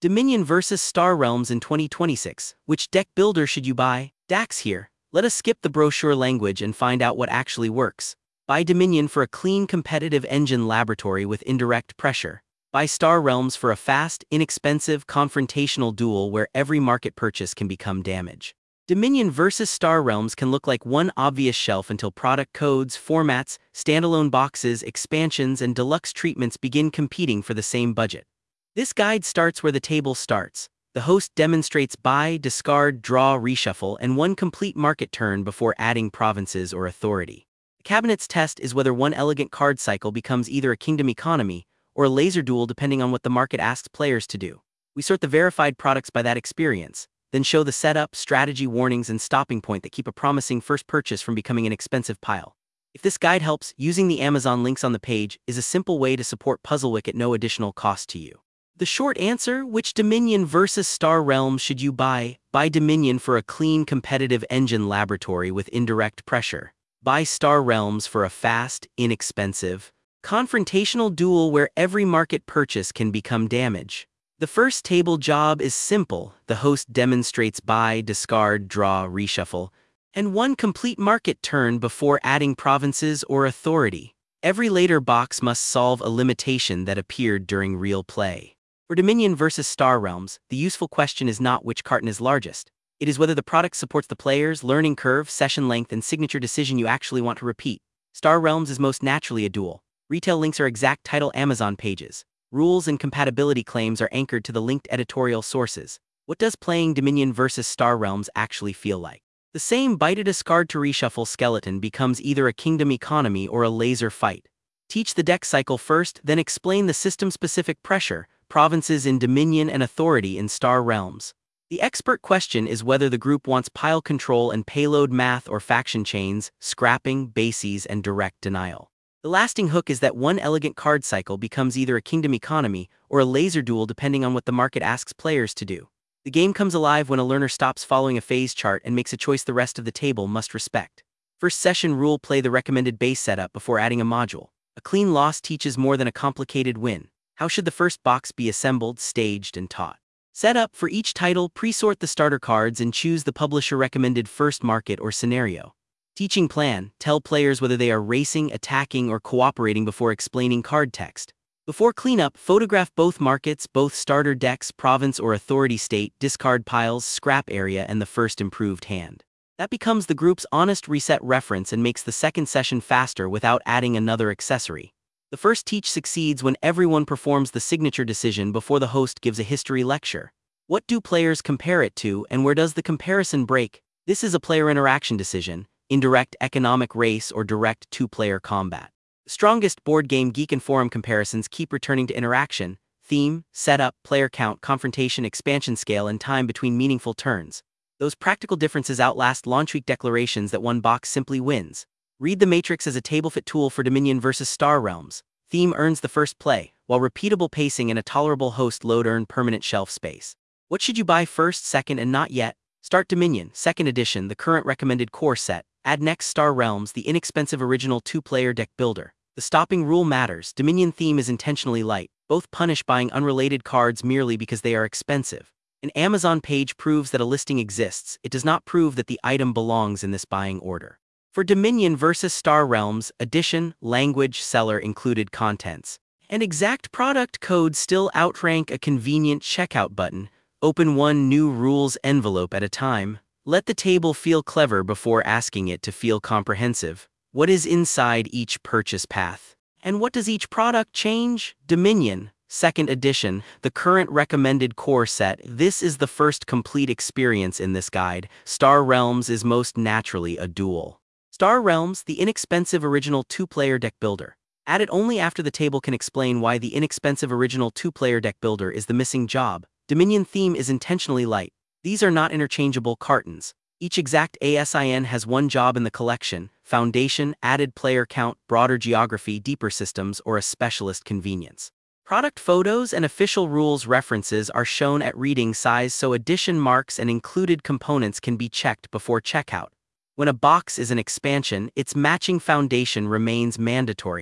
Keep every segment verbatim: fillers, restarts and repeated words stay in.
Dominion versus Star Realms in twenty twenty-six. Which deck builder should you buy? Dax here. Let us skip the brochure language and find out what actually works. Buy Dominion for a clean competitive engine laboratory with indirect pressure. Buy Star Realms for a fast, inexpensive, confrontational duel where every market purchase can become damage. Dominion versus Star Realms can look like one obvious shelf until product codes, formats, standalone boxes, expansions, and deluxe treatments begin competing for the same budget. This guide starts where the table starts. The host demonstrates buy, discard, draw, reshuffle, and one complete market turn before adding provinces or authority. The cabinet's test is whether one elegant card cycle becomes either a kingdom economy or a laser duel depending on what the market asks players to do. We sort the verified products by that experience, then show the setup, strategy, warnings, and stopping point that keep a promising first purchase from becoming an expensive pile. If this guide helps, using the Amazon links on the page is a simple way to support Puzzlewick at no additional cost to you. The short answer: which Dominion versus Star Realms should you buy? Buy Dominion for a clean competitive engine laboratory with indirect pressure. Buy Star Realms for a fast, inexpensive, confrontational duel where every market purchase can become damage. The first table job is simple. The host demonstrates buy, discard, draw, reshuffle, and one complete market turn before adding provinces or authority. Every later box must solve a limitation that appeared during real play. For Dominion versus Star Realms, the useful question is not which carton is largest. It is whether the product supports the player's learning curve, session length, and signature decision you actually want to repeat. Star Realms is most naturally a duel. Retail links are exact title Amazon pages. Rules and compatibility claims are anchored to the linked editorial sources. What does playing Dominion versus Star Realms actually feel like? The same buy to discard to reshuffle skeleton becomes either a kingdom economy or a laser fight. Teach the deck cycle first, then explain the system-specific pressure, provinces in Dominion and authority in Star Realms. The expert question is whether the group wants pile control and payload math or faction chains, scrapping, bases, and direct denial. The lasting hook is that one elegant card cycle becomes either a kingdom economy or a laser duel depending on what the market asks players to do. The game comes alive when a learner stops following a phase chart and makes a choice the rest of the table must respect. First session rule: play the recommended base setup before adding a module. A clean loss teaches more than a complicated win. How should the first box be assembled, staged, and taught? Set up: for each title, pre-sort the starter cards and choose the publisher-recommended first market or scenario. Teaching plan: tell players whether they are racing, attacking, or cooperating before explaining card text. Before cleanup, photograph both markets, both starter decks, province or authority state, discard piles, scrap area, and the first improved hand. That becomes the group's honest reset reference and makes the second session faster without adding another accessory. The first teach succeeds when everyone performs the signature decision before the host gives a history lecture. What do players compare it to, and where does the comparison break? This is a player interaction decision, indirect economic race or direct two-player combat. The strongest board game geek and forum comparisons keep returning to interaction, theme, setup, player count, confrontation, expansion scale, and time between meaningful turns. Those practical differences outlast launch week declarations that one box simply wins. Read the Matrix as a table-fit tool for Dominion versus Star Realms. Theme earns the first play, while repeatable pacing and a tolerable host load earn permanent shelf space. What should you buy first, second, and not yet? Start Dominion, second edition, the current recommended core set. Add next Star Realms, the inexpensive original two-player deck builder. The stopping rule matters. Dominion theme is intentionally light. Both punish buying unrelated cards merely because they are expensive. An Amazon page proves that a listing exists. It does not prove that the item belongs in this buying order. For Dominion versus Star Realms, edition, language, seller included contents, and exact product code still outrank a convenient checkout button. Open one new rules envelope at a time. Let the table feel clever before asking it to feel comprehensive. What is inside each purchase path? And what does each product change? Dominion, second edition, the current recommended core set. This is the first complete experience in this guide. Star Realms is most naturally a duel. Star Realms, the inexpensive original two-player deck builder. Add it only after the table can explain why the inexpensive original two-player deck builder is the missing job. Dominion theme is intentionally light. These are not interchangeable cartons. Each exact ASIN has one job in the collection: foundation, added player count, broader geography, deeper systems, or a specialist convenience. Product photos and official rules references are shown at reading size so edition marks and included components can be checked before checkout. When a box is an expansion, its matching foundation remains mandatory.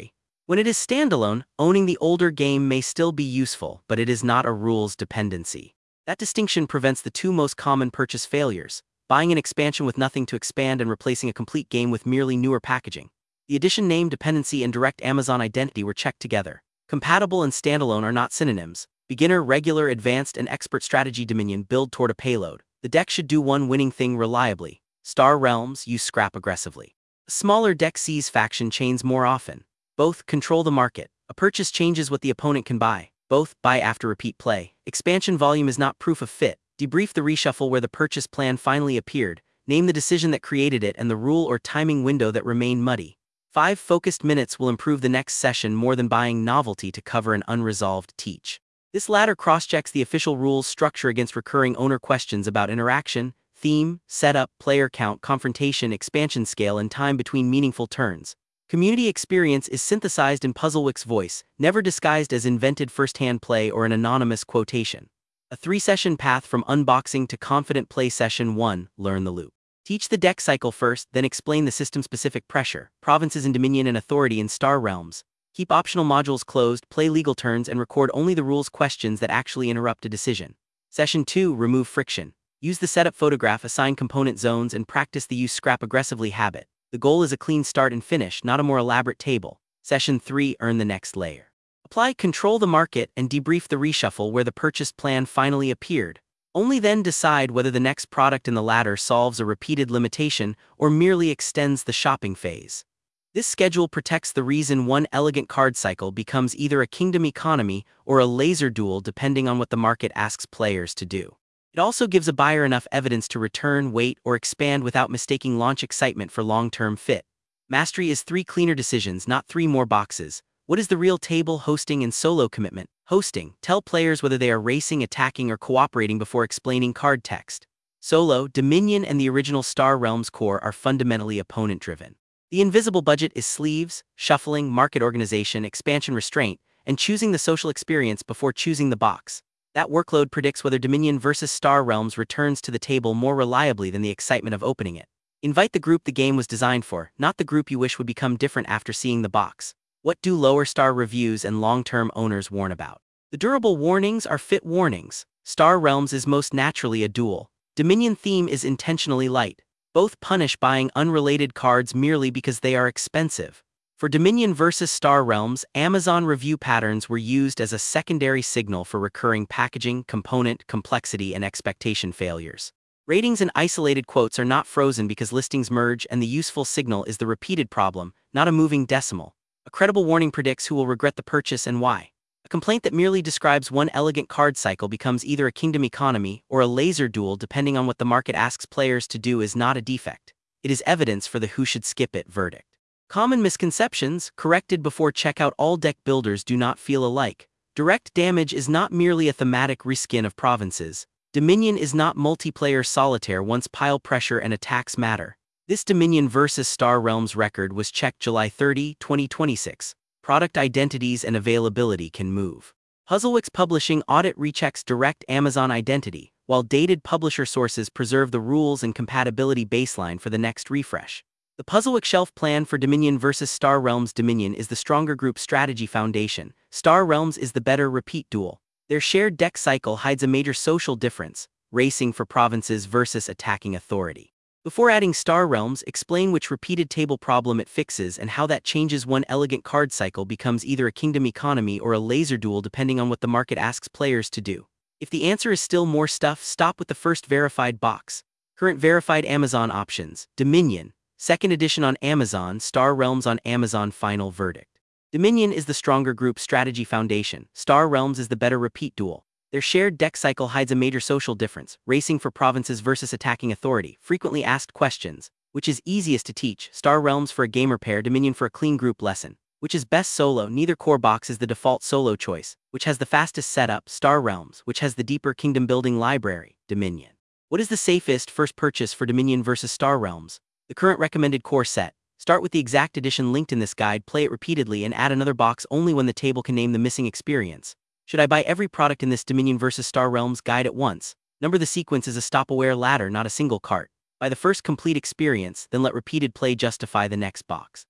When it is standalone, owning the older game may still be useful, but it is not a rules dependency. That distinction prevents the two most common purchase failures: buying an expansion with nothing to expand and replacing a complete game with merely newer packaging. The edition name dependency and direct Amazon identity were checked together. Compatible and standalone are not synonyms. Beginner, regular, advanced, and expert strategy. Dominion, build toward a payload. The deck should do one winning thing reliably. Star Realms, use scrap aggressively. A smaller deck sees faction chains more often. Both, control the market. A purchase changes what the opponent can buy. Both, buy after repeat play. Expansion volume is not proof of fit. Debrief the reshuffle where the purchase plan finally appeared. Name the decision that created it and the rule or timing window that remained muddy. Five focused minutes will improve the next session more than buying novelty to cover an unresolved teach. This latter cross-checks the official rules structure against recurring owner questions about interaction, theme, setup, player count, confrontation, expansion scale, and time between meaningful turns. Community experience is synthesized in Puzzlewick's voice, never disguised as invented first-hand play or an anonymous quotation. A three-session path from unboxing to confident play. Session one, learn the loop. Teach the deck cycle first, then explain the system-specific pressure, provinces in Dominion and authority in Star Realms. Keep optional modules closed, play legal turns, and record only the rules questions that actually interrupt a decision. Session two, remove friction. Use the setup photograph, assign component zones, and practice the use scrap aggressively habit. The goal is a clean start and finish, not a more elaborate table. Session three, earn the next layer. Apply control the market and debrief the reshuffle where the purchase plan finally appeared. Only then decide whether the next product in the ladder solves a repeated limitation or merely extends the shopping phase. This schedule protects the reason one elegant card cycle becomes either a kingdom economy or a laser duel depending on what the market asks players to do. It also gives a buyer enough evidence to return, wait, or expand without mistaking launch excitement for long-term fit. Mastery is three cleaner decisions, not three more boxes. What is the real table, hosting, and solo commitment? Hosting, tell players whether they are racing, attacking, or cooperating before explaining card text. Solo, Dominion and the original Star Realms core are fundamentally opponent-driven. The invisible budget is sleeves, shuffling, market organization, expansion restraint, and choosing the social experience before choosing the box. That workload predicts whether Dominion versus Star Realms returns to the table more reliably than the excitement of opening it. Invite the group the game was designed for, not the group you wish would become different after seeing the box. What do lower star reviews and long-term owners warn about? The durable warnings are fit warnings. Star Realms is most naturally a duel. Dominion theme is intentionally light. Both punish buying unrelated cards merely because they are expensive. For Dominion versus Star Realms, Amazon review patterns were used as a secondary signal for recurring packaging, component, complexity, and expectation failures. Ratings and isolated quotes are not frozen because listings merge, and the useful signal is the repeated problem, not a moving decimal. A credible warning predicts who will regret the purchase and why. A complaint that merely describes one elegant card cycle becomes either a kingdom economy or a laser duel depending on what the market asks players to do is not a defect. It is evidence for the who should skip it verdict. Common misconceptions, corrected before checkout. All deck builders do not feel alike. Direct damage is not merely a thematic reskin of provinces. Dominion is not multiplayer solitaire once pile pressure and attacks matter. This Dominion versus Star Realms record was checked July thirtieth, twenty twenty-six. Product identities and availability can move. Puzzlewick's publishing audit rechecks direct Amazon identity, while dated publisher sources preserve the rules and compatibility baseline for the next refresh. The Puzzlewick shelf plan for Dominion versus Star Realms. Dominion is the stronger group strategy foundation. Star Realms is the better repeat duel. Their shared deck cycle hides a major social difference: racing for provinces versus attacking authority. Before adding Star Realms, explain which repeated table problem it fixes and how that changes one elegant card cycle becomes either a kingdom economy or a laser duel depending on what the market asks players to do. If the answer is still more stuff, stop with the first verified box. Current verified Amazon options: Dominion, second edition on Amazon, Star Realms on Amazon. Final verdict. Dominion is the stronger group strategy foundation. Star Realms is the better repeat duel. Their shared deck cycle hides a major social difference: racing for provinces versus attacking authority. Frequently asked questions: which is easiest to teach? Star Realms for a gamer pair, Dominion for a clean group lesson. Which is best solo? Neither core box is the default solo choice. Which has the fastest setup? Star Realms. Which has the deeper kingdom building library? Dominion. What is the safest first purchase for Dominion versus Star Realms? The current recommended core set. Start with the exact edition linked in this guide, play it repeatedly, and add another box only when the table can name the missing experience. Should I buy every product in this Dominion versus Star Realms guide at once? Number the sequence is a stop-aware ladder, not a single cart. Buy the first complete experience, then let repeated play justify the next box.